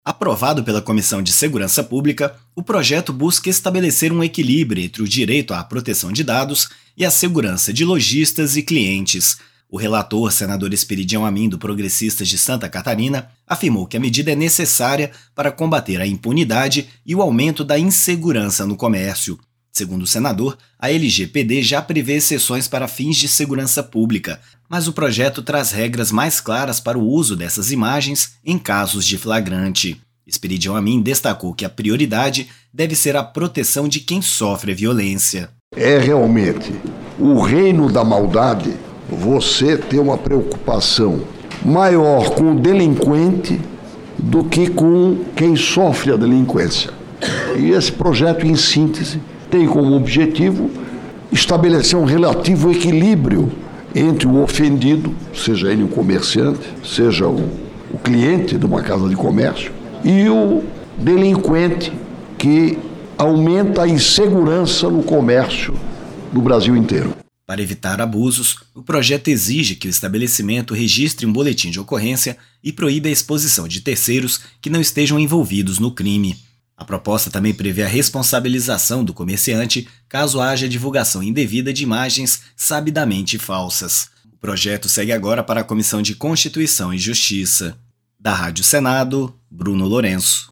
Aprovado pela Comissão de Segurança Pública, o projeto busca estabelecer um equilíbrio entre o direito à proteção de dados e a segurança de lojistas e clientes. O relator, senador Esperidião Amin, do Progressistas de Santa Catarina, afirmou que a medida é necessária para combater a impunidade e o aumento da insegurança no comércio. Segundo o senador, a LGPD já prevê exceções para fins de segurança pública, mas o projeto traz regras mais claras para o uso dessas imagens em casos de flagrante. Esperidião Amin destacou que a prioridade deve ser a proteção de quem sofre violência. É realmente o reino da maldade você ter uma preocupação maior com o delinquente do que com quem sofre a delinquência. E esse projeto, em síntese, tem como objetivo estabelecer um relativo equilíbrio entre o ofendido, seja ele um comerciante, seja o cliente de uma casa de comércio, e o delinquente que aumenta a insegurança no comércio no Brasil inteiro. Para evitar abusos, o projeto exige que o estabelecimento registre um boletim de ocorrência e proíbe a exposição de terceiros que não estejam envolvidos no crime. A proposta também prevê a responsabilização do comerciante caso haja divulgação indevida de imagens sabidamente falsas. O projeto segue agora para a Comissão de Constituição e Justiça. Da Rádio Senado, Bruno Lourenço.